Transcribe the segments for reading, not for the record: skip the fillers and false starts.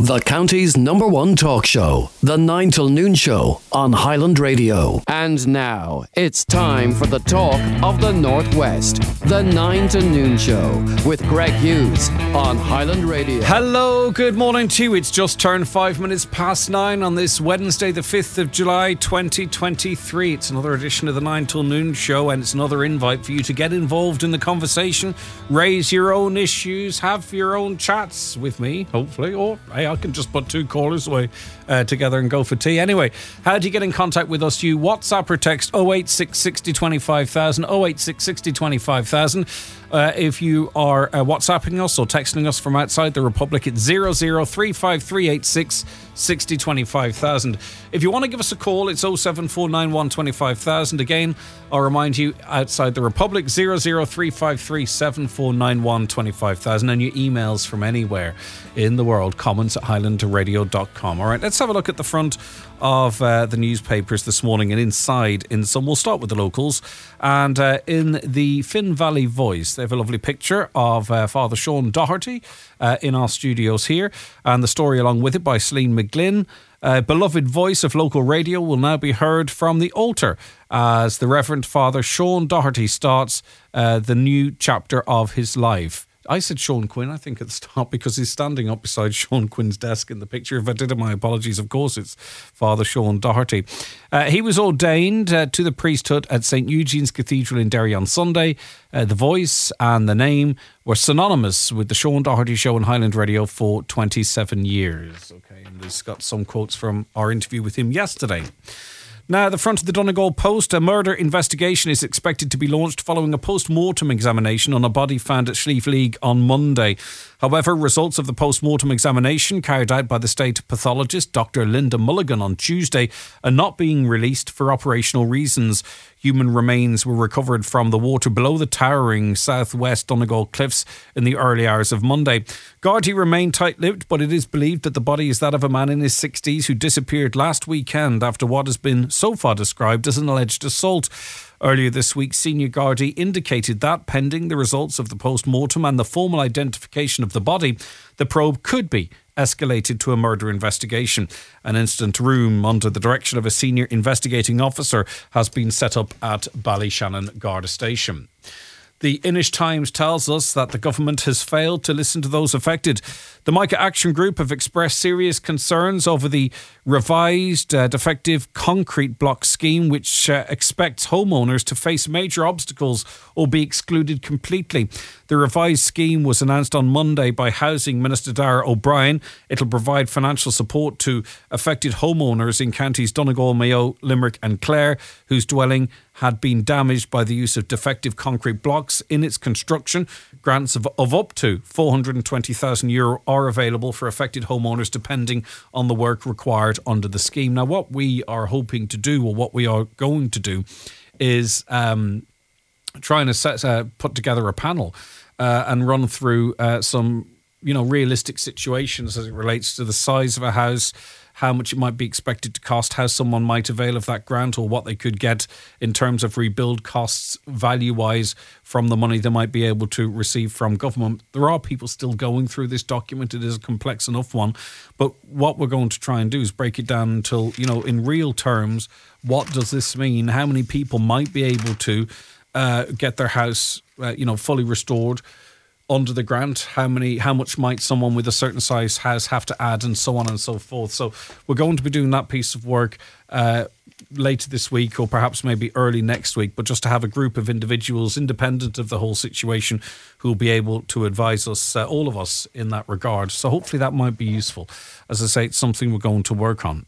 The county's #1 talk show, The 9 till Noon Show on Highland Radio. And now, it's time for the talk of the Northwest, The 9 to Noon Show with Greg Hughes on Highland Radio. Hello, good morning to you. It's just turned 5 minutes past 9 on this Wednesday, the 5th of July, 2023. It's another edition of the 9 till Noon Show, and it's another invite for you to get involved in the conversation, raise your own issues, have your own chats with me, hopefully, or hey, I can just put two callers away together and go for tea. Anyway, how do you get in contact with us? You WhatsApp or text 086 60 25000, 086 60 25000. If you are WhatsApping us or texting us from outside the Republic, it's 0035386 60 25000. If you want to give us a call, it's 07491 25000. Again, I'll remind you, outside the Republic, 00353 7491 25000. And your emails from anywhere in the world, comments@highlandradio.com. All right, let's have a look at the front of the newspapers this morning, and inside in some. We'll start with the locals, and in the Finn Valley Voice, they have a lovely picture of Father Sean Doherty in our studios here, and the story along with it by Celine McGlynn. Beloved voice of local radio will now be heard from the altar as the Reverend Father Sean Doherty starts the new chapter of his life. I said Sean Quinn, I think, at the start, because he's standing up beside Sean Quinn's desk in the picture. If I did, my apologies. Of course, it's Father Sean Doherty. He was ordained to the priesthood at St. Eugene's Cathedral in Derry on Sunday. The voice and the name were synonymous with the Sean Doherty Show on Highland Radio for 27 years. Okay, and he's got some quotes from our interview with him yesterday. Now, at the front of the Donegal Post, a murder investigation is expected to be launched following a post-mortem examination on a body found at Schlieve League on Monday. However, results of the post-mortem examination carried out by the state pathologist, Dr. Linda Mulligan, on Tuesday are not being released for operational reasons. Human remains were recovered from the water below the towering southwest Donegal cliffs in the early hours of Monday. Gardaí remain tight-lipped, but it is believed that the body is that of a man in his 60s who disappeared last weekend after what has been so far described as an alleged assault. Earlier this week, senior Gardaí indicated that, pending the results of the post-mortem and the formal identification of the body, the probe could be escalated to a murder investigation. An incident room under the direction of a senior investigating officer has been set up at Ballyshannon Garda Station. The Inish Times tells us that the government has failed to listen to those affected. The Micah Action Group have expressed serious concerns over the revised defective concrete block scheme, which expects homeowners to face major obstacles or be excluded completely. The revised scheme was announced on Monday by Housing Minister Dara O'Brien. It'll provide financial support to affected homeowners in counties Donegal, Mayo, Limerick and Clare, whose dwelling had been damaged by the use of defective concrete blocks in its construction. Grants of up to €420,000 are available for affected homeowners depending on the work required under the scheme. Now, what we are hoping to do, or what we are going to do, is trying to put together a panel and run through some realistic situations as it relates to the size of a house, how much it might be expected to cost, how someone might avail of that grant, or what they could get in terms of rebuild costs value-wise from the money they might be able to receive from government. There are people still going through this document. It is a complex enough one. But what we're going to try and do is break it down until, in real terms, what does this mean? How many people might be able to get their house, fully restored under the grant? How much might someone with a certain size house have to add, and so on and so forth. So we're going to be doing that piece of work later this week, or perhaps maybe early next week, but just to have a group of individuals independent of the whole situation who will be able to advise us, all of us, in that regard. So hopefully that might be useful. As I say, it's something we're going to work on.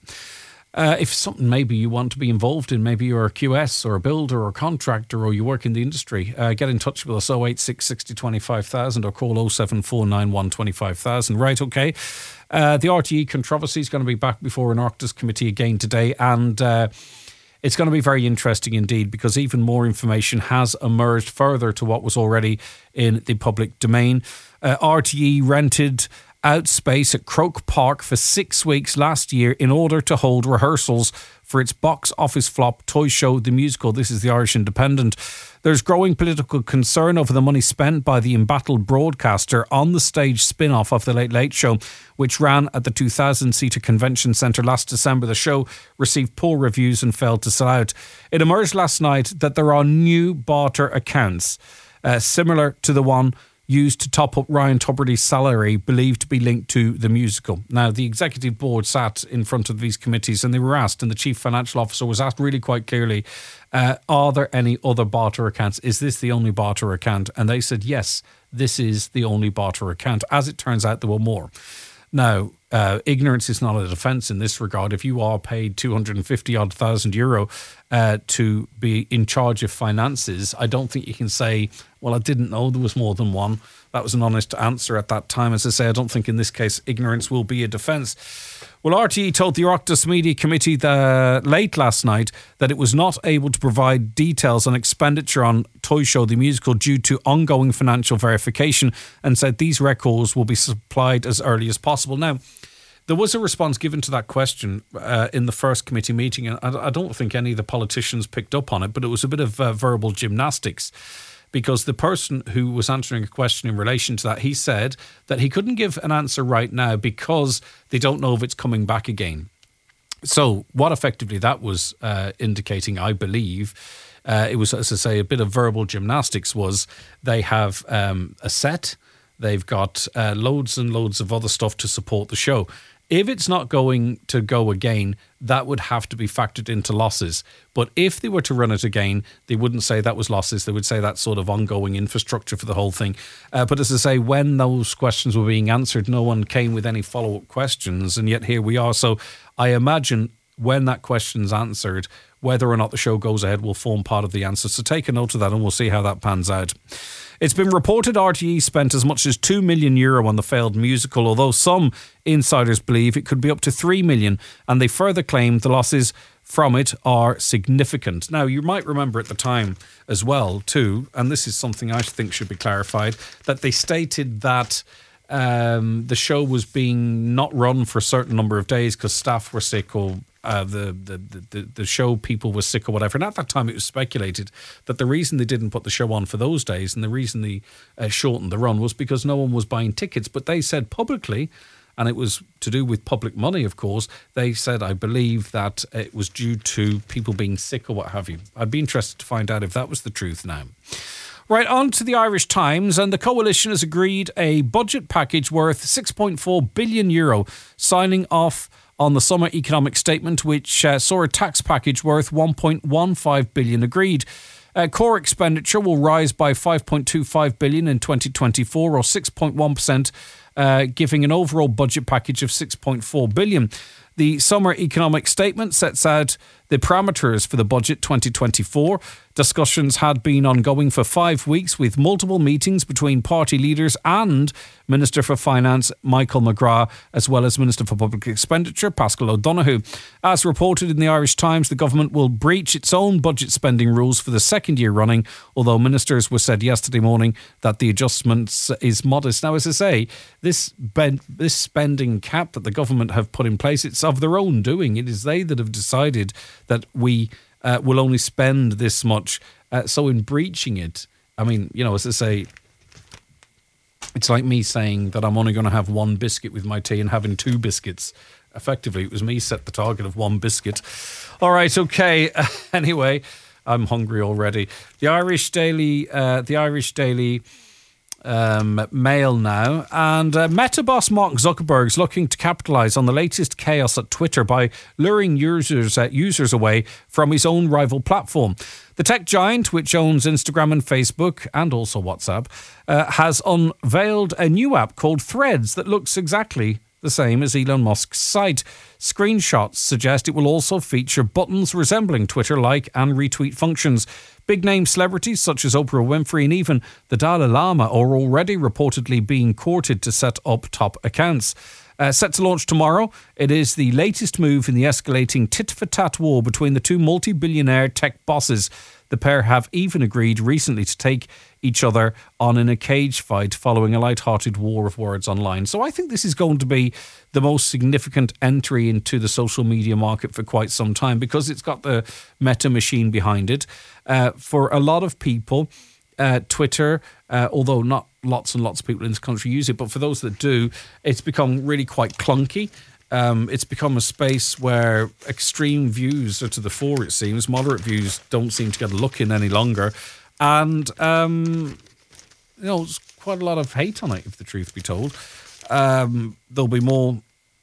If something maybe you want to be involved in, maybe you're a QS or a builder or a contractor, or you work in the industry, get in touch with us, 086 60 25000, or call 07491 25000. Right, okay. The RTE controversy is going to be back before an Oireachtas committee again today, and it's going to be very interesting indeed, because even more information has emerged further to what was already in the public domain. RTE rented out space at Croke Park for 6 weeks last year in order to hold rehearsals for its box office flop Toy Show the Musical. This is the Irish Independent. There's growing political concern over the money spent by the embattled broadcaster on the stage spin-off of The Late Late Show, which ran at the 2,000-seater convention centre last December. The show received poor reviews and failed to sell out. It emerged last night that there are new barter accounts, similar to the one used to top up Ryan Tubridy's salary, believed to be linked to the musical. Now, the executive board sat in front of these committees and they were asked, and the chief financial officer was asked really quite clearly, are there any other barter accounts? Is this the only barter account? And they said, yes, this is the only barter account. As it turns out, there were more. Now, ignorance is not a defence in this regard. If you are paid 250,000 euro to be in charge of finances, I don't think you can say, well, I didn't know there was more than one. That was an honest answer at that time. As I say, I don't think in this case ignorance will be a defence. Well, RTE told the Oireachtas Media Committee late last night that it was not able to provide details on expenditure on Toy Show the Musical due to ongoing financial verification, and said these records will be supplied as early as possible. Now, there was a response given to that question in the first committee meeting, and I don't think any of the politicians picked up on it, but it was a bit of verbal gymnastics, because the person who was answering a question in relation to that, he said that he couldn't give an answer right now because they don't know if it's coming back again. So what effectively that was indicating, I believe, it was, as I say, a bit of verbal gymnastics, was they have a set, they've got loads and loads of other stuff to support the show. If it's not going to go again, that would have to be factored into losses. But if they were to run it again, they wouldn't say that was losses. They would say that's sort of ongoing infrastructure for the whole thing. But as I say, when those questions were being answered, no one came with any follow-up questions. And yet here we are. So I imagine when that question's answered, whether or not the show goes ahead will form part of the answer. So take a note of that and we'll see how that pans out. It's been reported RTE spent as much as €2 million on the failed musical, although some insiders believe it could be up to €3 million, and they further claim the losses from it are significant. Now, you might remember at the time as well, too, and this is something I think should be clarified, that they stated that the show was being not run for a certain number of days because staff were sick, or the show people were sick or whatever. And at that time it was speculated that the reason they didn't put the show on for those days and the reason they shortened the run was because no one was buying tickets. But they said publicly, and it was to do with public money, of course, they said, I believe, that it was due to people being sick or what have you. I'd be interested to find out if that was the truth now. Right, on to the Irish Times, and the coalition has agreed a budget package worth €6.4 billion, signing off on the summer economic statement, which saw a tax package worth €1.15 billion agreed. Core expenditure will rise by €5.25 billion in 2024, or 6.1%, giving an overall budget package of €6.4 billion. The summer economic statement sets out the parameters for the budget 2024. Discussions had been ongoing for 5 weeks, with multiple meetings between party leaders and Minister for Finance Michael McGrath, as well as Minister for Public Expenditure Paschal O'Donoghue. As reported in the Irish Times, the government will breach its own budget spending rules for the second year running, although ministers were said yesterday morning that the adjustment is modest. Now, as I say, this spending cap that the government have put in place, it's of their own doing. It is they that have decided that we will only spend this much. So in breaching it, I mean, you know, as I say, it's like me saying that I'm only going to have one biscuit with my tea and having 2 biscuits. Effectively, it was me set the target of 1 biscuit. All right, okay. Anyway, I'm hungry already. The Irish Daily Mail now, and Meta boss Mark Zuckerberg's looking to capitalise on the latest chaos at Twitter by luring users away from his own rival platform. The tech giant, which owns Instagram and Facebook and also WhatsApp, has unveiled a new app called Threads that looks exactly the same as Elon Musk's site. Screenshots suggest it will also feature buttons resembling Twitter-like and retweet functions. Big-name celebrities such as Oprah Winfrey and even the Dalai Lama are already reportedly being courted to set up top accounts. Set to launch tomorrow, it is the latest move in the escalating tit-for-tat war between the two multi-billionaire tech bosses. The pair have even agreed recently to take each other on in a cage fight following a light-hearted war of words online. So I think this is going to be the most significant entry into the social media market for quite some time because it's got the Meta machine behind it. For a lot of people, Twitter, although not lots and lots of people in this country use it, but for those that do, it's become really quite clunky. It's become a space where extreme views are to the fore, it seems. Moderate views don't seem to get a look in any longer. And, there's quite a lot of hate on it, if the truth be told. There'll be more...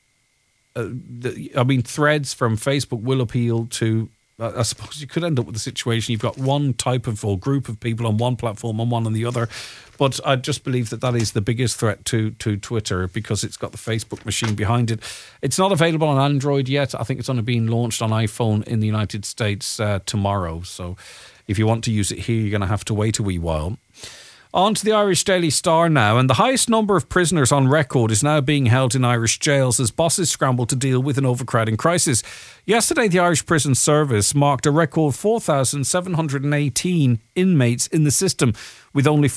threads from Facebook will appeal to... I suppose you could end up with a situation you've got one type of or group of people on one platform and one on the other. But I just believe that is the biggest threat to Twitter because it's got the Facebook machine behind it. It's not available on Android yet. I think it's only being launched on iPhone in the United States tomorrow. So if you want to use it here, you're going to have to wait a wee while. On to the Irish Daily Star now, and the highest number of prisoners on record is now being held in Irish jails as bosses scramble to deal with an overcrowding crisis. Yesterday, the Irish Prison Service marked a record 4,718 inmates in the system, with only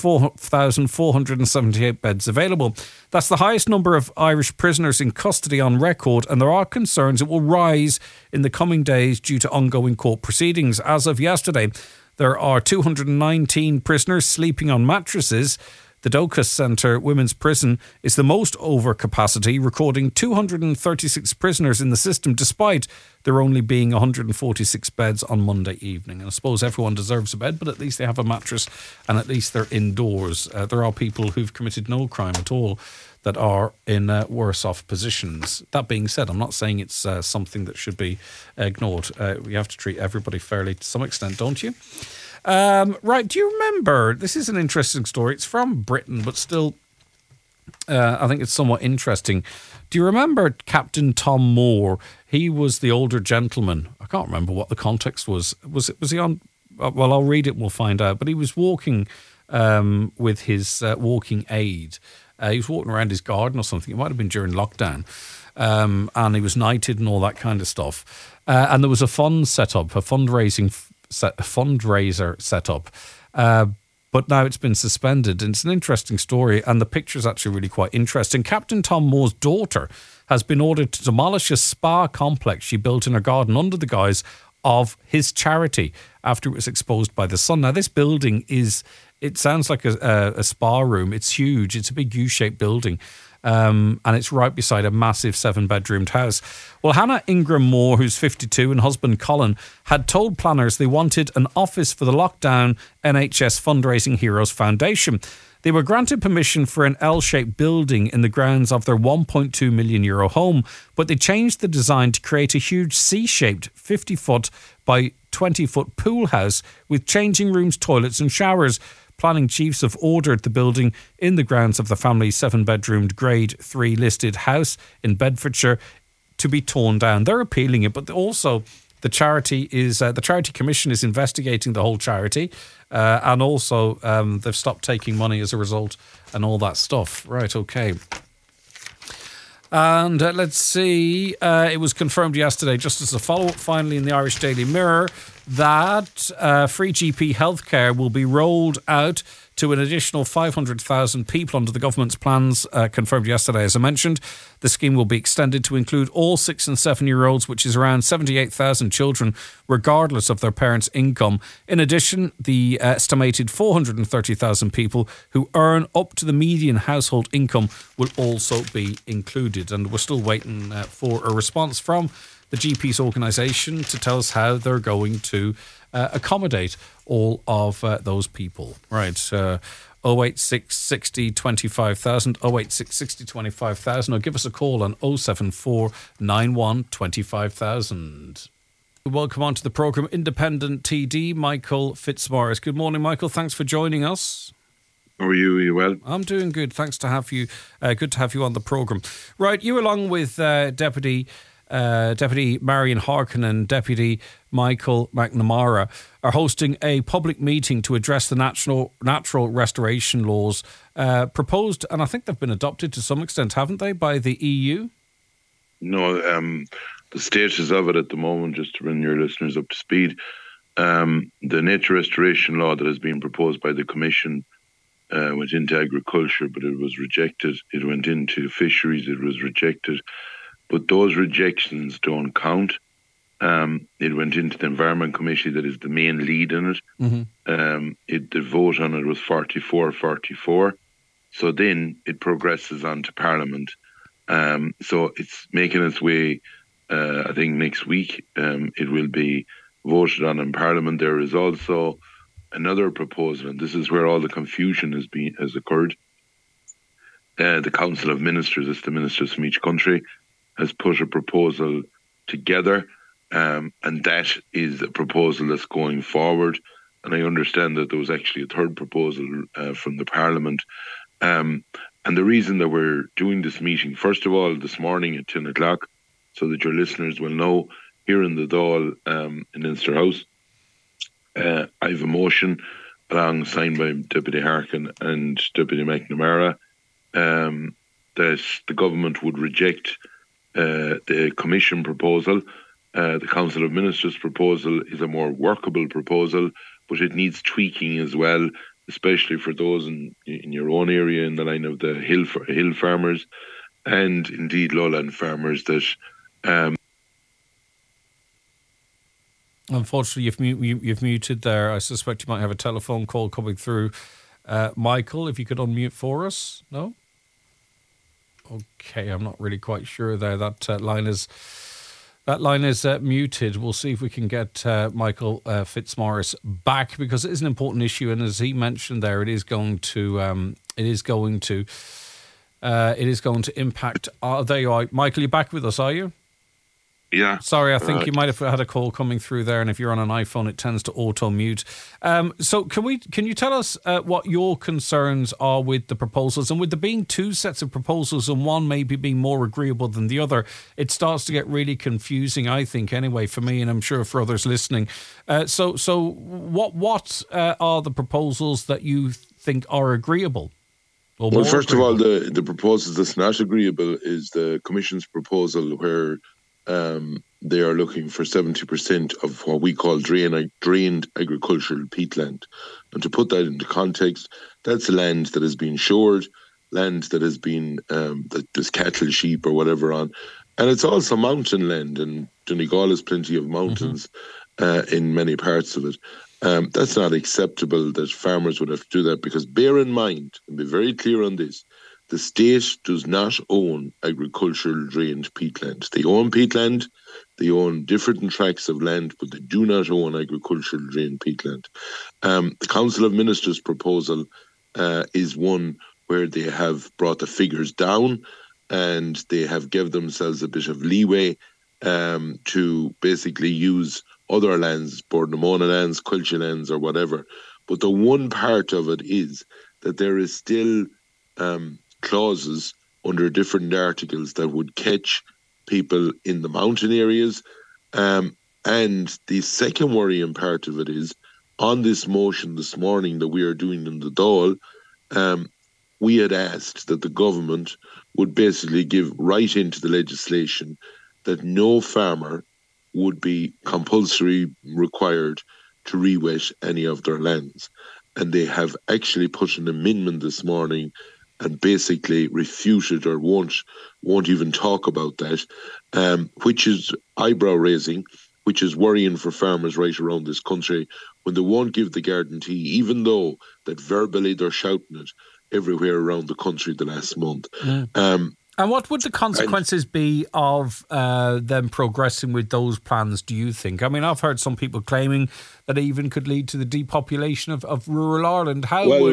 4,478 beds available. That's the highest number of Irish prisoners in custody on record, and there are concerns it will rise in the coming days due to ongoing court proceedings. As of yesterday, there are 219 prisoners sleeping on mattresses. The Docus Centre Women's Prison is the most over capacity, recording 236 prisoners in the system, despite there only being 146 beds on Monday evening. And I suppose everyone deserves a bed, but at least they have a mattress and at least they're indoors. There are people who've committed no crime at all that are in worse off positions. That being said, I'm not saying it's something that should be ignored. We have to treat everybody fairly to some extent, don't you? Right, do you remember, this is an interesting story, it's from Britain, but still I think it's somewhat interesting. Do you remember Captain Tom Moore? He was the older gentleman. I can't remember what the context was. Was he on... Well, I'll read it and we'll find out. But he was walking with his walking aid. He was walking around his garden or something. It might have been during lockdown. And he was knighted and all that kind of stuff. And there was a fund set up, a fundraiser set up. But now it's been suspended. And it's an interesting story. And the picture's actually really quite interesting. Captain Tom Moore's daughter has been ordered to demolish a spa complex she built in her garden under the guise of his charity after it was exposed by the sun. Now, this building it sounds like a spa room. It's huge. It's a big U-shaped building. And it's right beside a massive 7-bedroomed house. Well, Hannah Ingram Moore, who's 52, and husband Colin had told planners they wanted an office for the lockdown NHS Fundraising Heroes Foundation. They were granted permission for an L-shaped building in the grounds of their €1.2 million home, but they changed the design to create a huge C-shaped 50-foot by 20-foot pool house with changing rooms, toilets and showers. Planning chiefs have ordered the building in the grounds of the family's 7-bedroomed Grade 3 listed house in Bedfordshire to be torn down. They're appealing it, but also the Charity Commission is investigating the whole charity, and also they've stopped taking money as a result and all that stuff. Right, okay. And let's see, it was confirmed yesterday, just as a follow-up finally in the Irish Daily Mirror, that free GP healthcare will be rolled out to an additional 500,000 people under the government's plans, confirmed yesterday, as I mentioned. The scheme will be extended to include all 6 and 7-year-olds, which is around 78,000 children, regardless of their parents' income. In addition, the estimated 430,000 people who earn up to the median household income will also be included. And we're still waiting for a response from the GP's organisation to tell us how they're going to accommodate all of those people. Right, 086 60 25,000, 086 60 25,000, or give us a call on 074 91 25,000. Welcome on to the programme, Independent TD, Michael Fitzmaurice. Good morning, Michael. Thanks for joining us. How are you? Are you well? I'm doing good. Thanks to have you. Good to have you on the programme. Right, you along with Deputy Deputy Marion Harkin and Deputy Michael McNamara are hosting a public meeting to address the natural restoration laws proposed, and I think they've been adopted to some extent, haven't they, by the EU? No, the status of it at the moment, just to bring your listeners up to speed, the nature restoration law that has been proposed by the Commission went into agriculture, but it was rejected. It went into fisheries, it was rejected. But those rejections don't count. It went into the Environment Committee, that is the main lead in it. The vote on it was 44-44. So then it progresses on to Parliament. So it's making its way, I think next week it will be voted on in Parliament. There is also another proposal, and this is where all the confusion has occurred. The Council of Ministers, it's the ministers from each country, has put a proposal together, and that is a proposal that's going forward. And I understand that there was actually a third proposal from the Parliament. And the reason that we're doing this meeting, first of all, this morning at 10 o'clock, so that your listeners will know, here in the Dáil in Leinster House, I have a motion signed by Deputy Harkin and Deputy McNamara that the government would reject the Commission proposal. The Council of Ministers proposal is a more workable proposal, but it needs tweaking as well, especially for those in your own area, in the line of the hill farmers and indeed lowland farmers that... Unfortunately, you've muted there. I suspect you might have a telephone call coming through. Michael, if you could unmute for us. No? Okay, I'm not really quite sure there. That line is muted. We'll see if we can get Michael Fitzmaurice back, because it is an important issue, and as he mentioned there, it is going to impact. There you are, Michael. You're back with us, are you? Yeah. Sorry, I think you might have had a call coming through there, and if you're on an iPhone, it tends to auto-mute. So can you tell us what your concerns are with the proposals? And with there being two sets of proposals and one maybe being more agreeable than the other, it starts to get really confusing, I think, anyway, for me, and I'm sure for others listening. So what are the proposals that you think are agreeable? Well, first of all, the proposal that's not agreeable is the Commission's proposal, where they are looking for 70% of what we call drained agricultural peatland. And to put that into context, that's land that has been shored, land that has been, that there's cattle, sheep or whatever on. And it's also mountain land, and Donegal has plenty of mountains in many parts of it. That's not acceptable that farmers would have to do that, because bear in mind, and be very clear on this, the state does not own agricultural drained peatland. They own peatland, they own different tracts of land, but they do not own agricultural drained peatland. The Council of Ministers proposal is one where they have brought the figures down, and they have given themselves a bit of leeway to basically use other lands, Bordnamona lands, Cuilche lands or whatever. But the one part of it is that there is still clauses under different articles that would catch people in the mountain areas. And the second worrying part of it is, on this motion this morning that we are doing in the Dáil, we had asked that the government would basically give right into the legislation that no farmer would be compulsory required to re-wet any of their lands. And they have actually put an amendment this morning and basically refuted or won't even talk about that, which is eyebrow raising, which is worrying for farmers right around this country, when they won't give the guarantee, even though that verbally they're shouting it everywhere around the country the last month. And what would the consequences be of them progressing with those plans, do you think? I mean, I've heard some people claiming that it even could lead to the depopulation of rural Ireland.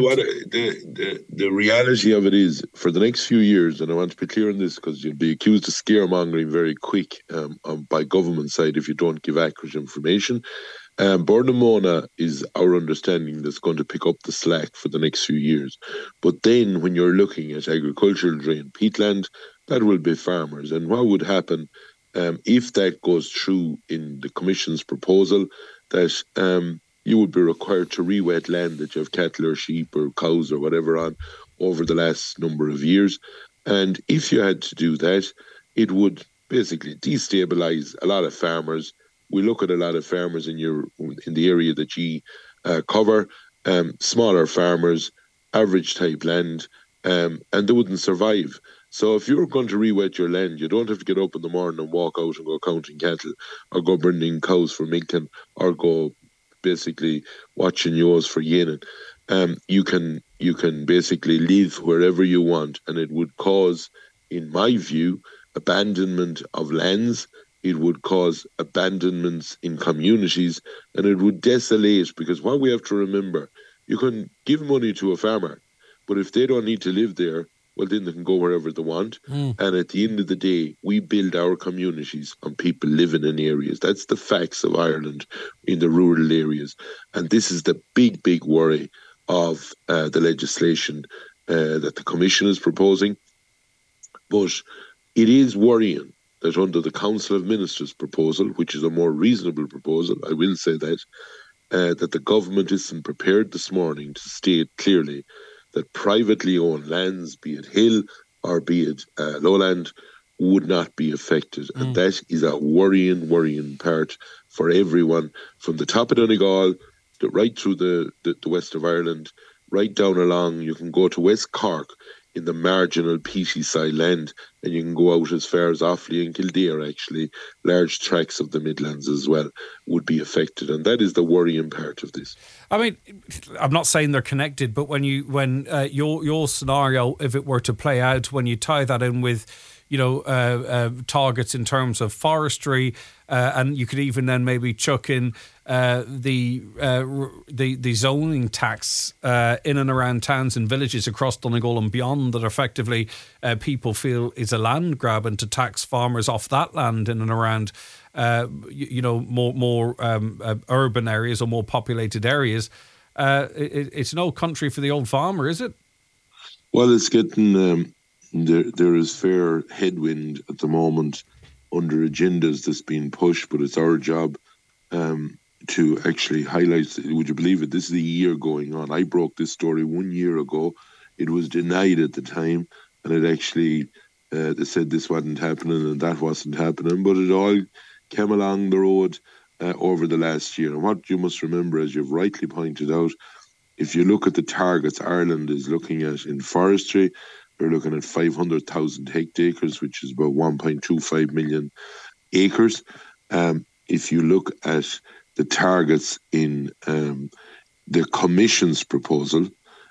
The reality of it is, for the next few years, and I want to be clear on this because you'll be accused of scaremongering very quick by government side if you don't give accurate information. Bordnamona is our understanding that's going to pick up the slack for the next few years. But then when you're looking at agricultural drained peatland, that will be farmers. And what would happen if that goes through in the Commission's proposal, that you would be required to re-wet land that you have cattle or sheep or cows or whatever on over the last number of years. And if you had to do that, it would basically destabilise a lot of farmers. We look at a lot of farmers in the area that you cover, smaller farmers, average type land, and they wouldn't survive. So if you're going to re-wet your land, you don't have to get up in the morning and walk out and go counting cattle or go bringing cows for milking or go basically watching yours for yearning. You can basically live wherever you want, and it would cause, in my view, abandonment of lands. It would cause abandonments in communities, and it would desolate, because what we have to remember, you can give money to a farmer, but if they don't need to live there, well, then they can go wherever they want. And at the end of the day, we build our communities on people living in areas. That's the facts of Ireland in the rural areas. And this is the big, big worry of the legislation that the Commission is proposing. But it is worrying that under the Council of Ministers proposal, which is a more reasonable proposal, I will say that the government isn't prepared this morning to state clearly that privately owned lands, be it hill or be it lowland, would not be affected. And that is a worrying part for everyone, from the top of Donegal right through the west of Ireland, right down along. You can go to West Cork in the marginal peaty side land, and you can go out as far as Offaly and Kildare. Actually, large tracts of the Midlands as well would be affected, and that is the worrying part of this. I mean, I'm not saying they're connected, but when your scenario, if it were to play out, when you tie that in with, targets in terms of forestry, and you could even then maybe chuck in the zoning tax in and around towns and villages across Donegal and beyond, that effectively people feel is a land grab, and to tax farmers off that land in and around more urban areas or more populated areas. It's no country for the old farmer, is it? Well, it's getting there is fair headwind at the moment under agendas that's being pushed, but it's our job to actually highlight. Would you believe it? This is a year going on. I broke this story 1 year ago. It was denied at the time, and it actually they said this wasn't happening and that wasn't happening, but it all came along the road over the last year. And what you must remember, as you've rightly pointed out, if you look at the targets Ireland is looking at in forestry, they're looking at 500,000 hectares, which is about 1.25 million acres. If you look at the targets in the Commission's proposal,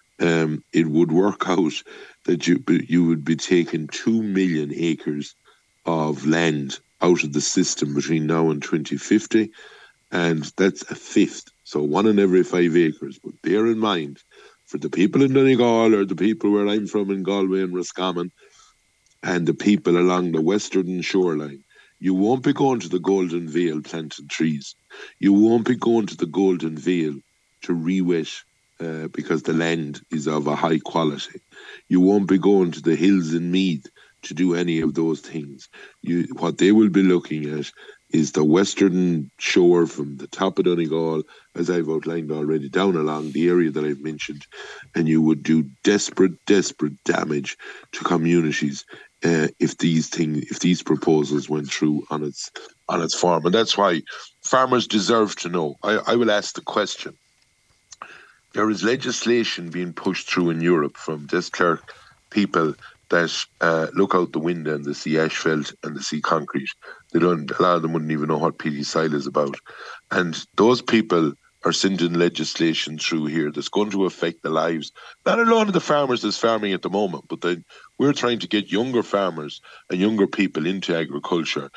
it would work out that you would be taking 2 million acres of land out of the system between now and 2050, and that's a fifth. So 1 in every 5 acres. But bear in mind, for the people in Donegal, or the people where I'm from in Galway and Roscommon, and the people along the western shoreline, you won't be going to the Golden Vale planting trees. You won't be going to the Golden Vale to re-wet because the land is of a high quality. You won't be going to the hills in Meath to do any of those things. What they will be looking at is the western shore from the top of Donegal, as I've outlined already, down along the area that I've mentioned, and you would do desperate damage to communities if these proposals went through on its form. And that's why farmers deserve to know. I will ask the question. There is legislation being pushed through in Europe from Desclerc people that look out the window and they see asphalt and they see concrete. A lot of them wouldn't even know what peaty soil is about. And those people are sending legislation through here that's going to affect the lives, not alone of the farmers that's farming at the moment, but then we're trying to get younger farmers and younger people into agriculture.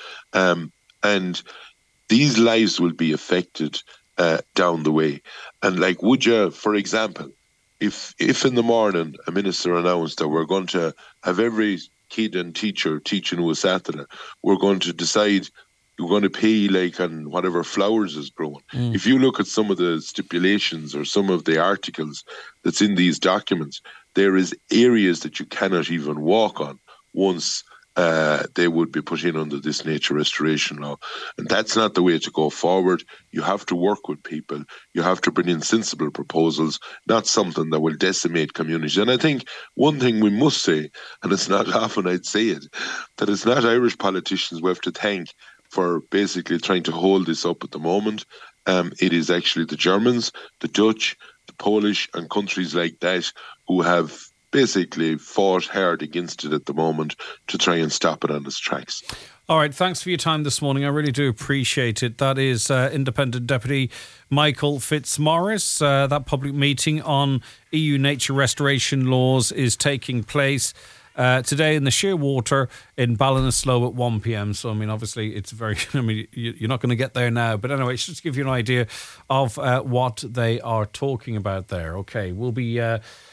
And these lives will be affected down the way. And like, would you, for example, if in the morning a minister announced that we're going to have every kid and teacher teaching with Saturday, we're going to decide we're going to pay like on whatever flowers is growing. If you look at some of the stipulations or some of the articles that's in these documents, there is areas that you cannot even walk on once they would be put in under this nature restoration law. And that's not the way to go forward. You have to work with people. You have to bring in sensible proposals, not something that will decimate communities. And I think one thing we must say, and it's not often I'd say it, that it's not Irish politicians we have to thank for basically trying to hold this up at the moment. It is actually the Germans, the Dutch, the Polish and countries like that who have basically fought hard against it at the moment to try and stop it on its tracks. All right, thanks for your time this morning. I really do appreciate it. That is Independent Deputy Michael Fitzmaurice. That public meeting on EU nature restoration laws is taking place today in the Sheerwater in Ballinasloe at 1 p.m. So, I mean, obviously, it's very, you're not going to get there now. But anyway, it's just to give you an idea of what they are talking about there. Okay, we'll be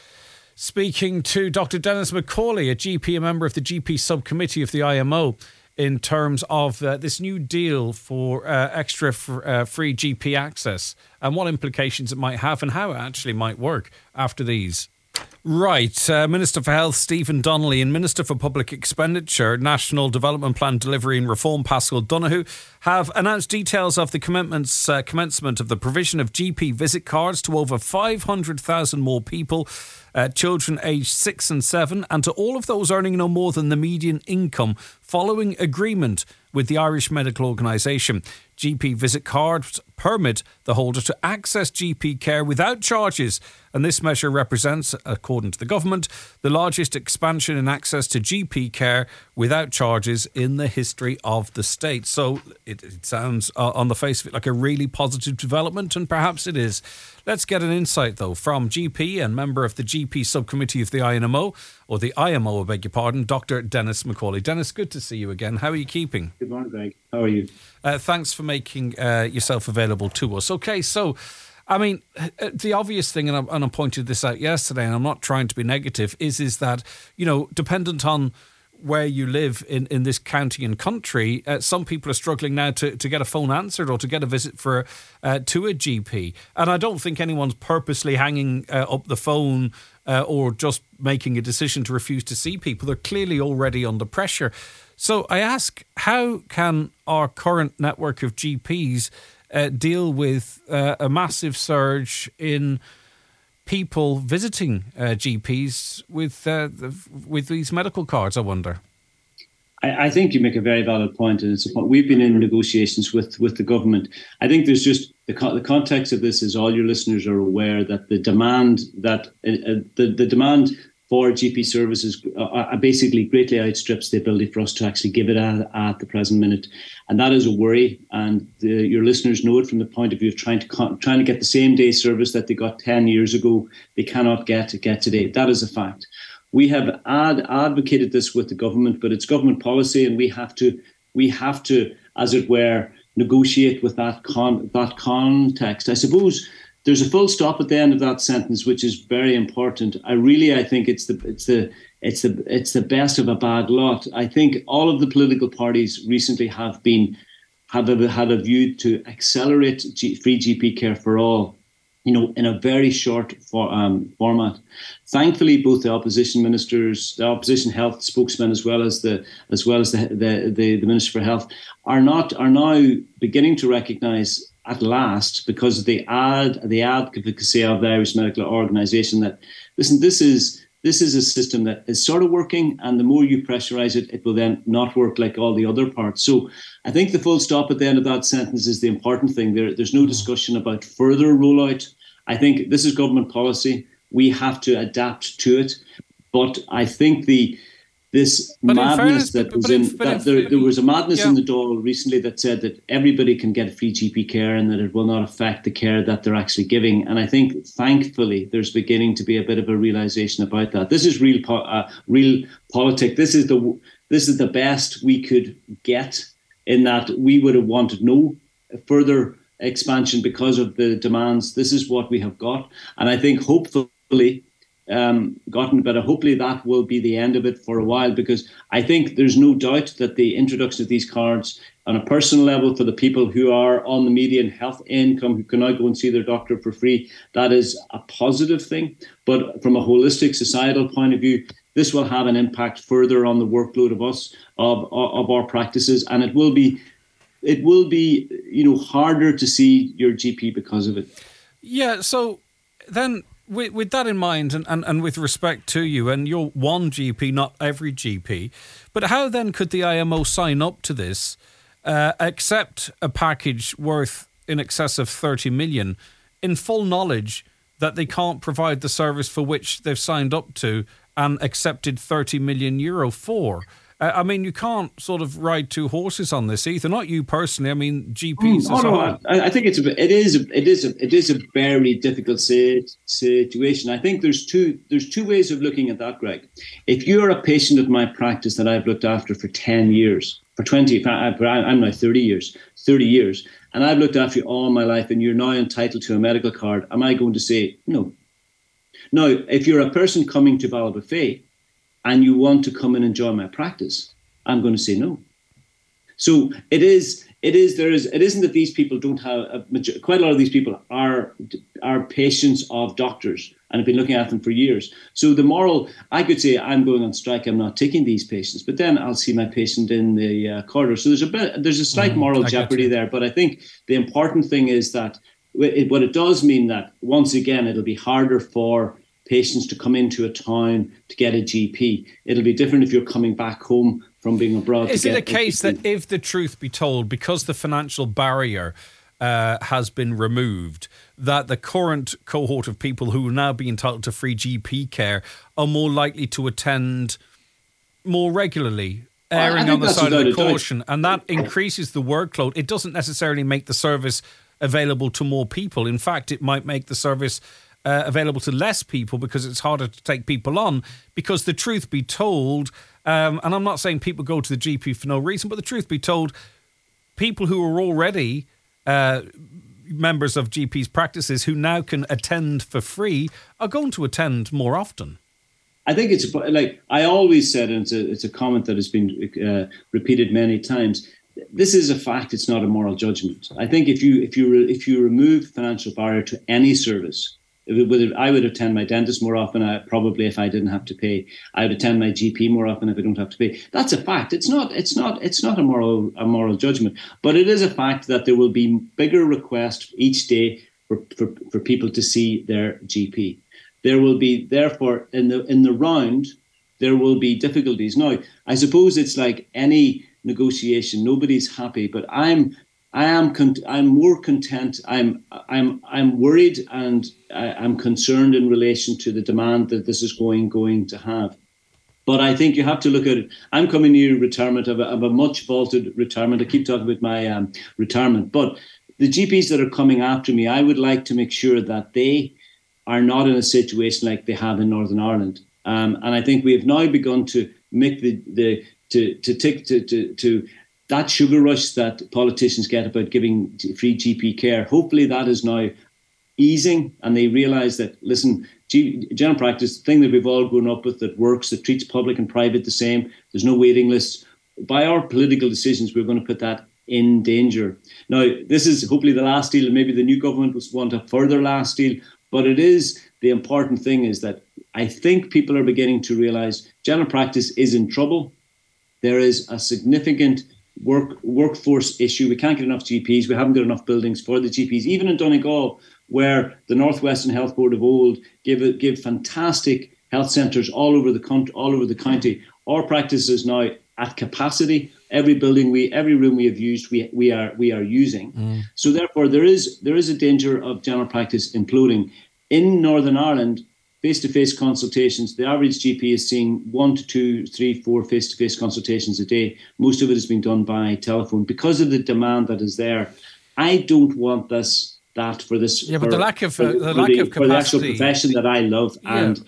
speaking to Dr. Dennis McCauley, a GP, a member of the GP subcommittee of the IMO, in terms of this new deal for extra free GP access and what implications it might have and how it actually might work after these. Right, Minister for Health Stephen Donnelly and Minister for Public Expenditure, National Development Plan Delivery and Reform Paschal Donoghue have announced details of the commencement of the provision of GP visit cards to over 500,000 more people, children aged 6 and 7, and to all of those earning no more than the median income following agreement with the Irish Medical Organisation. GP visit cards permit the holder to access GP care without charges, and this measure represents, according to the government, the largest expansion in access to GP care without charges in the history of the state. So it sounds on the face of it like a really positive development, and perhaps it is. Let's get an insight, though, from GP and member of the GP subcommittee of the IMO, or the IMO, I beg your pardon, Dr. Dennis McCauley. Dennis, good to see you again. How are you keeping? Good morning, Greg. How are you? Thanks for making yourself available to us. Okay, so, I mean, the obvious thing, and I pointed this out yesterday, and I'm not trying to be negative, is that, you know, dependent on where you live in this county and country, some people are struggling now to get a phone answered or to get a visit to a GP. And I don't think anyone's purposely hanging up the phone or just making a decision to refuse to see people. They're clearly already under pressure. So I ask, how can our current network of GPs deal with a massive surge in people visiting GPs with these medical cards, I wonder? I think you make a very valid point, and it's a point. We've been in negotiations with the government. I think there's just the context of this is all your listeners are aware that the demand for GP services basically greatly outstrips the ability for us to actually give it at the present minute, and that is a worry. And your listeners know it from the point of view of trying to get the same day service that they got 10 years ago. They cannot get today. That is a fact. We have advocated this with the government, but it's government policy, and we have to, as it were, negotiate with that context. I suppose there's a full stop at the end of that sentence, which is very important. I think it's the best of a bad lot. I think all of the political parties recently have had a view to accelerate free GP care for all, you know, in a very short format. Thankfully, both the opposition ministers, the opposition health spokesman, as well as the Minister for Health, are now beginning to recognise at last, because of the advocacy of the Irish Medical Organisation, that listen, this is a system that is sort of working, and the more you pressurise it, it will then not work like all the other parts. So I think the full stop at the end of that sentence is the important thing. There's no discussion about further rollout. I think this is government policy. We have to adapt to it. But I think there was a madness in the Dáil recently that said that everybody can get free GP care and that it will not affect the care that they're actually giving. And I think, thankfully, there's beginning to be a bit of a realisation about that. This is real politics. This is the best we could get, in that we would have wanted no further expansion because of the demands. This is what we have got. And I think hopefully hopefully that will be the end of it for a while, because I think there's no doubt that the introduction of these cards on a personal level for the people who are on the median health income, who can now go and see their doctor for free, that is a positive thing. But from a holistic societal point of view, this will have an impact further on the workload of our practices, and it will be harder to see your GP because of it. Yeah. So then, with that in mind, and with respect to you, and you're one GP, not every GP, but how then could the IMO sign up to this, accept a package worth in excess of 30 million, in full knowledge that they can't provide the service for which they've signed up to and accepted 30 million euro for? I mean, you can't sort of ride two horses on this either. Not you personally. I mean, GPs. I think it is a very difficult situation. I think there's two ways of looking at that, Greg. If you're a patient of my practice that I've looked after for 10 years, for 20, I'm now 30 years, and I've looked after you all my life, and you're now entitled to a medical card, am I going to say no? Now, if you're a person coming to Ballybofey and you want to come and enjoy my practice, I'm going to say no. So it isn't that these people don't have quite a lot of these people are patients of doctors and have been looking at them for years. So I could say I'm going on strike, I'm not taking these patients, but then I'll see my patient in the corridor. So there's a slight moral jeopardy there. But I think the important thing is that what it does mean that once again it'll be harder for patients to come into a town to get a GP. It'll be different if you're coming back home from being abroad. Is it a case that, if the truth be told, because the financial barrier has been removed, that the current cohort of people who will now be entitled to free GP care are more likely to attend more regularly, erring on the side of the caution, and that increases the workload? It doesn't necessarily make the service available to more people. In fact, it might make the service available to less people because it's harder to take people on. Because the truth be told, and I'm not saying people go to the GP for no reason, but the truth be told, people who are already members of GPs' practices who now can attend for free are going to attend more often. I think it's like I always said, and it's a comment that has been repeated many times. This is a fact. It's not a moral judgment. I think if you remove financial barrier to any service, I would attend my dentist more often. Probably if I didn't have to pay, I would attend my GP more often if I don't have to pay. That's a fact. It's not a moral judgment, but it is a fact that there will be bigger requests each day for people to see their GP. There will be, therefore, in the round, there will be difficulties. Now, I suppose it's like any negotiation. Nobody's happy, but I'm more content. I'm worried and I'm concerned in relation to the demand that this is going to have. But I think you have to look at it. I'm coming near retirement of a much vaulted retirement. I keep talking about my retirement, but the GPs that are coming after me, I would like to make sure that they are not in a situation like they have in Northern Ireland. And I think we have now begun to make to that sugar rush that politicians get about giving free GP care. Hopefully that is now easing and they realise that, listen, general practice, the thing that we've all grown up with that works, that treats public and private the same, there's no waiting lists. By our political decisions, we're going to put that in danger. Now, this is hopefully the last deal, and maybe the new government will want a further last deal, but it is, the important thing is that I think people are beginning to realise general practice is in trouble. There is a significant workforce issue. We can't get enough GPs. We haven't got enough buildings for the GPs. Even in Donegal, where the Northwestern Health Board of old give fantastic health centres all over the county, our practice is now at capacity. Every room we have used, we are using. So therefore, there is a danger of general practice imploding. In Northern Ireland, face-to-face consultations, the average GP is seeing 1 to 2, 3, 4 face-to-face consultations a day. Most of it is being done by telephone because of the demand that is there. I don't want that for this. Yeah, but the lack of capacity for the actual profession that I love, and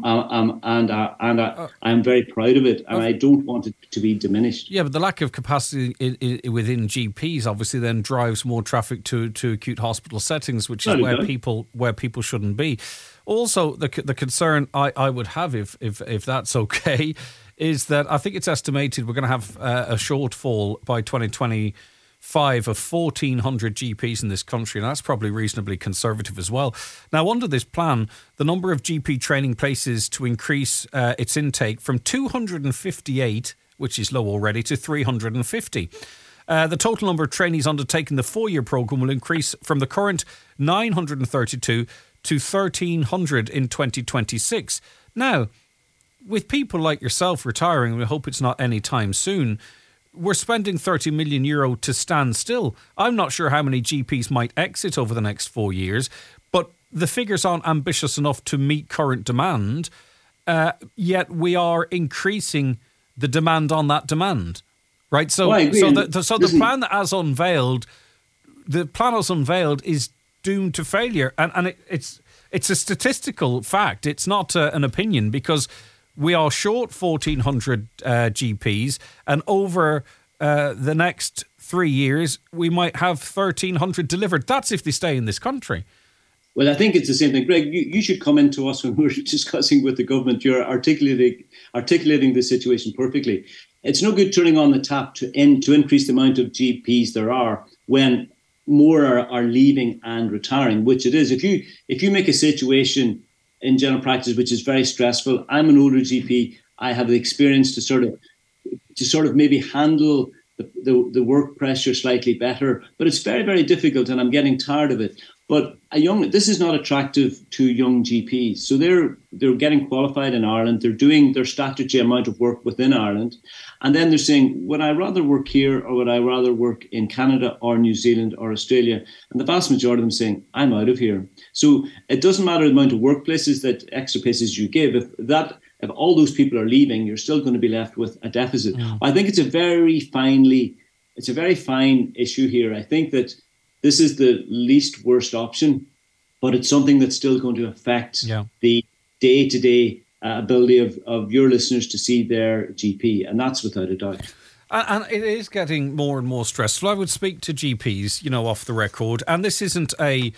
I'm very proud of it, and I don't want it to be diminished. Yeah, but the lack of capacity within GPs obviously then drives more traffic to acute hospital settings, which is where people shouldn't be. Also, the concern I would have, if that's okay, is that I think it's estimated we're going to have a shortfall by 2020. 5 of 1,400 GPs in this country, and that's probably reasonably conservative as well. Now, under this plan, the number of GP training places to increase its intake from 258, which is low already, to 350. The total number of trainees undertaking the 4-year programme will increase from the current 932 to 1,300 in 2026. Now, with people like yourself retiring, we hope it's not any time soon, we're spending €30 million to stand still. I'm not sure how many GPs might exit over the next 4 years, but the figures aren't ambitious enough to meet current demand, yet we are increasing the demand on that demand, right? So, the plan that as unveiled, is doomed to failure, and it's a statistical fact. It's not an opinion, because we are short 1,400 GPs, and over the next 3 years, we might have 1,300 delivered. That's if they stay in this country. Well, I think it's the same thing. Greg, you should come into us when we're discussing with the government. You're articulating the situation perfectly. It's no good turning on the tap to increase the amount of GPs there are when more are leaving and retiring, which it is. If you make a situation in general practice which is very stressful, I'm an older GP, I have the experience to sort of maybe handle the work pressure slightly better, but it's very, very difficult, and I'm getting tired of it. But this is not attractive to young GPs. So they're getting qualified in Ireland. They're doing their statutory amount of work within Ireland. And then they're saying, would I rather work here, or would I rather work in Canada or New Zealand or Australia? And the vast majority of them saying, I'm out of here. So it doesn't matter the amount of workplaces, that extra places you give. If all those people are leaving, you're still going to be left with a deficit. Yeah. I think it's a very fine issue here. I think that this is the least worst option, but it's something that's still going to affect the day-to-day ability of your listeners to see their GP, and that's without a doubt. And it is getting more and more stressful. I would speak to GPs, off the record, and this isn't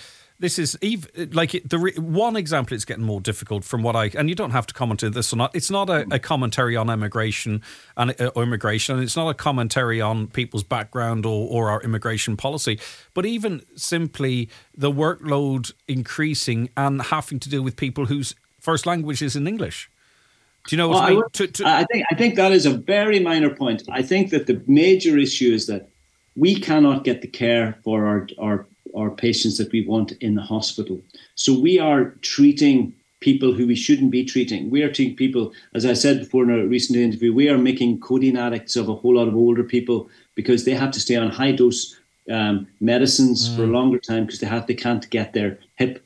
one example. It's getting more difficult from and you don't have to comment on this or not. It's not a commentary on immigration, and it's not a commentary on people's background or our immigration policy, but even simply the workload increasing and having to do with people whose first language is in English. Do you know what I mean? I think that is a very minor point. I think that the major issue is that we cannot get the care for our patients that we want in the hospital. So we are treating people who we shouldn't be treating. We are treating people, as I said before in a recent interview, we are making codeine addicts of a whole lot of older people because they have to stay on high dose medicines for a longer time because they can't get their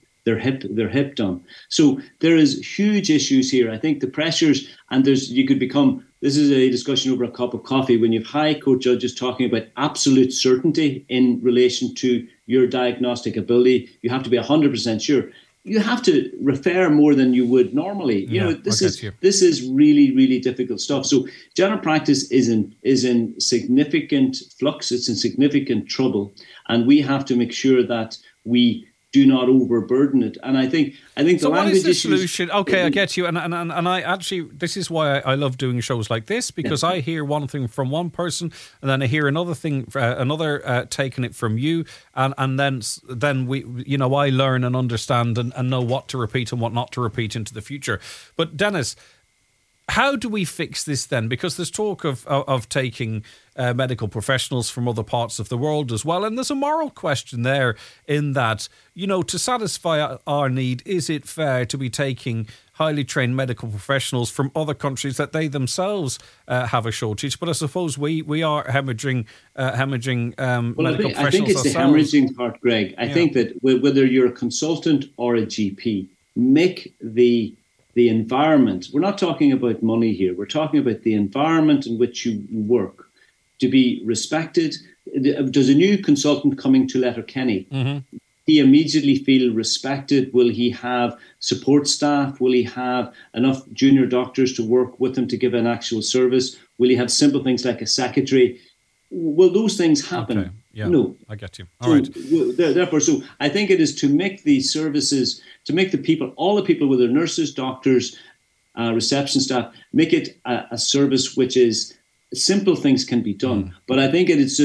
hip done. So there is huge issues here. I think the pressures, and this is a discussion over a cup of coffee when you have high court judges talking about absolute certainty in relation to your diagnostic ability. You have to be 100% sure. You have to refer more than you would normally. This is really, really difficult stuff. So general practice is in significant flux. It's in significant trouble, and we have to make sure that we do not overburden it. And I think so what is the solution? Okay, I get you. And I actually, this is why I love doing shows like this, because I hear one thing from one person, and then I hear another thing, taking it from you, and then we, I learn and understand and know what to repeat and what not to repeat into the future. But Dennis, how do we fix this then? Because there's talk of taking medical professionals from other parts of the world as well. And there's a moral question there in that, to satisfy our need, is it fair to be taking highly trained medical professionals from other countries that they themselves have a shortage? But I suppose we are hemorrhaging medical professionals I think it's ourselves. The hemorrhaging part, Greg. I think that whether you're a consultant or a GP, make the environment, we're not talking about money here, we're talking about the environment in which you work, to be respected. Does a new consultant coming to Letterkenny, he immediately feel respected? Will he have support staff? Will he have enough junior doctors to work with him to give an actual service? Will he have simple things like a secretary? Will those things happen? Okay. Yeah, no. I get you. All right. Therefore, so I think it is to make these services, to make all the people, whether nurses, doctors, reception staff, make it a service which is simple things can be done. But I think it is just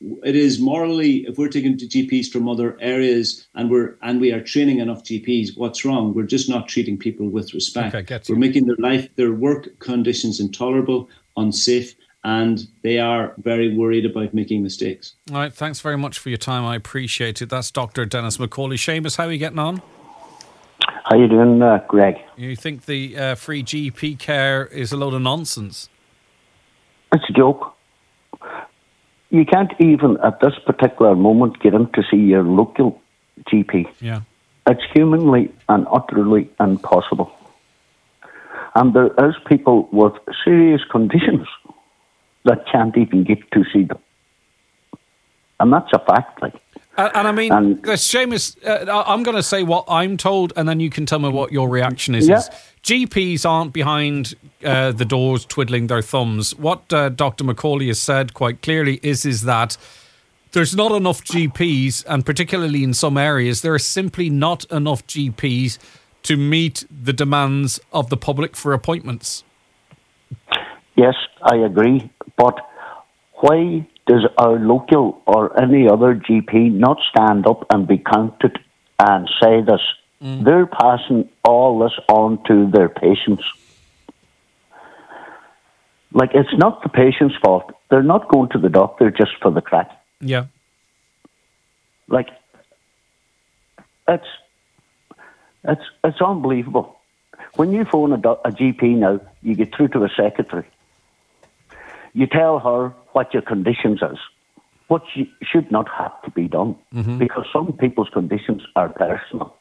it is morally, if we're taking GPs from other areas and we are training enough GPs, what's wrong? We're just not treating people with respect. Okay, we're making their work conditions intolerable, unsafe, and they are very worried about making mistakes. All right, thanks very much for your time. I appreciate it. That's Dr. Dennis McCauley. Seamus, how are you getting on? How you doing, Greg? You think the free GP care is a load of nonsense? It's a joke. You can't even, at this particular moment, get in to see your local GP. Yeah. It's humanly and utterly impossible. And there is people with serious conditions that can't even get to see them. And that's a fact, like. And I mean, Seamus, I'm going to say what I'm told, and then you can tell me what your reaction is. Yeah. Is GPs aren't behind the doors twiddling their thumbs. What Dr. McCauley has said quite clearly is that there's not enough GPs, and particularly in some areas, there are simply not enough GPs to meet the demands of the public for appointments. Yes, I agree. But why does our local or any other GP not stand up and be counted and say this? They're passing all this on to their patients. Like, it's not the patient's fault. They're not going to the doctor just for the crack. Yeah. Like, it's unbelievable. When you phone a GP now, you get through to a secretary. You tell her what your conditions is, what should not have to be done, because some people's conditions are personal.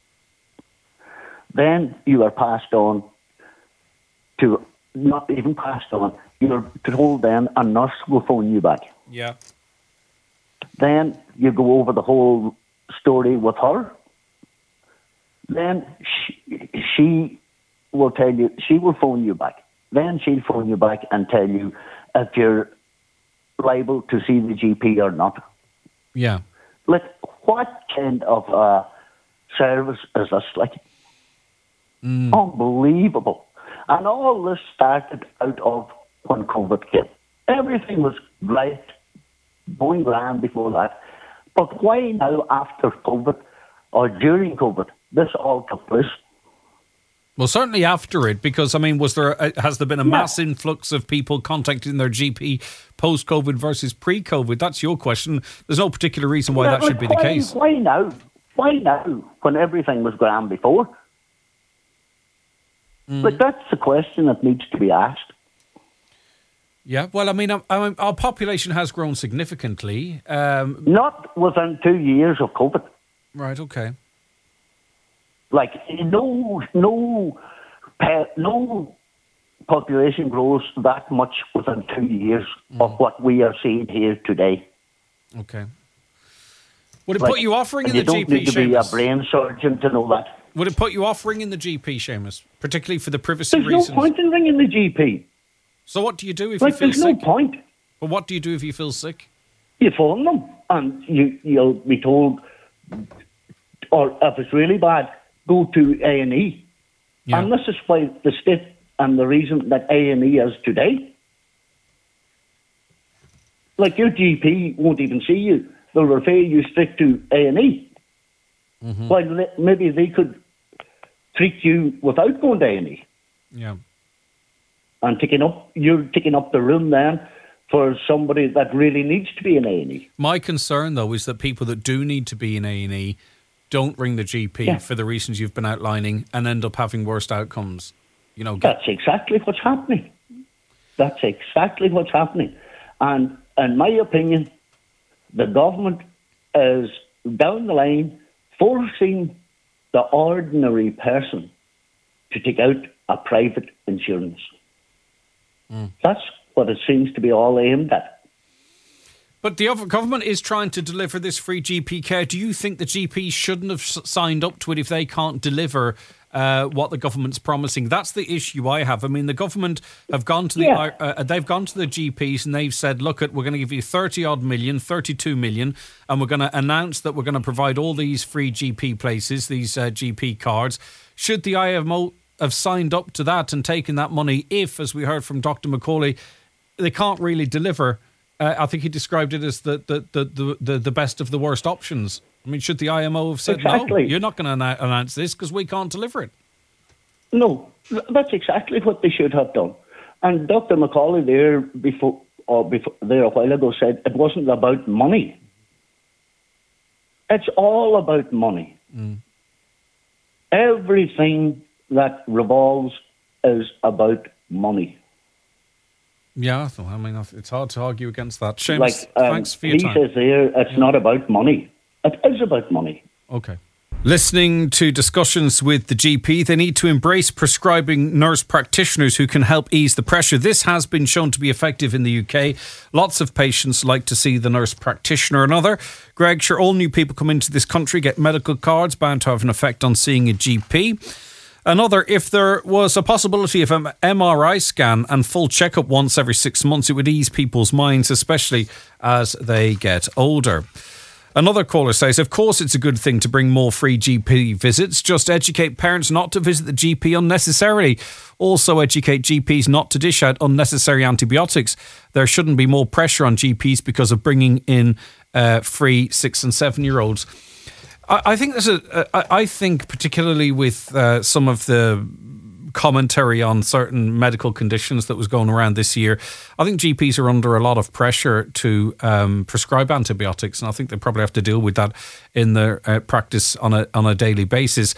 Then you are passed on to, not even passed on, you're told then a nurse will phone you back. Yeah. Then you go over the whole story with her. Then she will tell you, she will phone you back. Then she'll phone you back and tell you if you're liable to see the GP or not. Yeah. Like, what kind of service is this like? Unbelievable. And all this started out of when COVID came. Everything was right, going grand before that. But why now, after COVID or during COVID, this all took place? Well, certainly after it, because, I mean, has there been a mass influx of people contacting their GP post-COVID versus pre-COVID? That's your question. There's no particular reason why that should be the case. Why now? Why now, when everything was grand before? But that's the question that needs to be asked. Yeah, well, I mean, our population has grown significantly. Not within 2 years of COVID. Right, okay. Like, no population grows that much within 2 years of what we are seeing here today. Okay. Would it put you offering in the GP, You don't need to be a Seamus? brain surgeon to know that. Would it put you off ringing the GP, Seamus? Particularly for the privacy There's reasons? no point in ringing the GP. So what do you do if you feel there's sick? no point. But what do you do if you feel sick? You phone them and you'll be told, or if it's really bad, go to A&E. Yeah. And this is why the state and the reason that A&E is today. Like, your GP won't even see you. They'll refer you straight to A&E. While maybe they could treat you without going to A&E. Yeah. And you're taking up the room then for somebody that really needs to be in A&E. My concern, though, is that people that do need to be in A&E don't ring the GP for the reasons you've been outlining and end up having worse outcomes. You know, That's exactly what's happening. That's exactly what's happening. And in my opinion, the government is down the line forcing the ordinary person to take out a private insurance. That's what it seems to be all aimed at. But the government is trying to deliver this free GP care. Do you think the GPs shouldn't have signed up to it if they can't deliver what the government's promising? That's the issue I have. I mean, the government have gone to they've gone to the GPs and they've said, look, we're going to give you 30-odd million, 32 million, and we're going to announce that we're going to provide all these free GP places, these GP cards. Should the IMO have signed up to that and taken that money if, as we heard from Dr. McCauley, they can't really deliver I think he described it as the best of the worst options. I mean, should the IMO have said, no, you're not going to announce this because we can't deliver it? No, that's exactly what they should have done. And Dr. Macaulay there before there a while ago said it wasn't about money. It's all about money. Everything that revolves is about money. Yeah, I mean, it's hard to argue against that. Seamus, thanks for your time. He says there, it's not about money. It is about money. Okay. Listening to discussions with the GP, they need to embrace prescribing nurse practitioners who can help ease the pressure. This has been shown to be effective in the UK. Lots of patients like to see the nurse practitioner. Another, Greg, sure, all new people come into this country get medical cards, bound to have an effect on seeing a GP. Another, if there was a possibility of an MRI scan and full checkup once every 6 months, it would ease people's minds, especially as they get older. Another caller says, of course it's a good thing to bring more free GP visits. Just educate parents not to visit the GP unnecessarily. Also educate GPs not to dish out unnecessary antibiotics. There shouldn't be more pressure on GPs because of bringing in free 6 and 7 year olds. I think I think particularly with some of the commentary on certain medical conditions that was going around this year, I think GPs are under a lot of pressure to prescribe antibiotics, and I think they probably have to deal with that in their practice on a daily basis.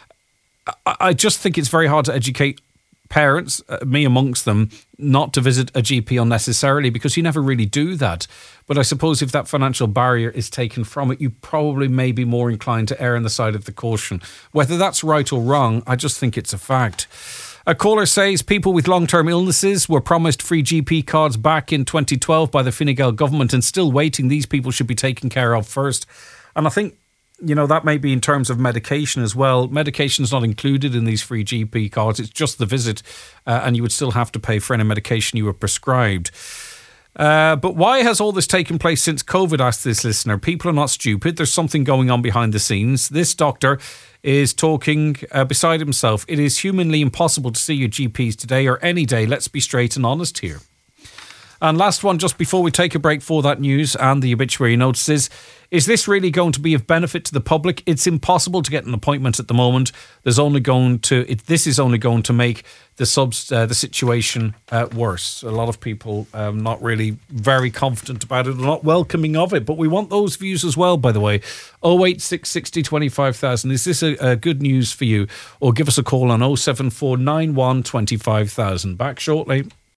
I just think it's very hard to educate parents, me amongst them, not to visit a GP unnecessarily, because you never really do that. But I suppose if that financial barrier is taken from it, you probably may be more inclined to err on the side of the caution. Whether that's right or wrong, I just think it's a fact. A caller says people with long-term illnesses were promised free GP cards back in 2012 by the Fine Gael government and still waiting. These people should be taken care of first. And I think, that may be in terms of medication as well. Medication is not included in these free GP cards. It's just the visit, and you would still have to pay for any medication you were prescribed. But why has all this taken place since COVID, asked this listener. People are not stupid. There's something going on behind the scenes. This doctor is talking beside himself. It is humanly impossible to see your GPs today or any day. Let's be straight and honest here. And last one, just before we take a break for that news and the obituary notices, is this really going to be of benefit to the public? It's impossible to get an appointment at the moment. This is only going to make the situation worse. A lot of people not really very confident about it, not welcoming of it. But we want those views as well, by the way. 086 60 25,000. Is this a good news for you? Or give us a call on 074 91 25,000. Back shortly.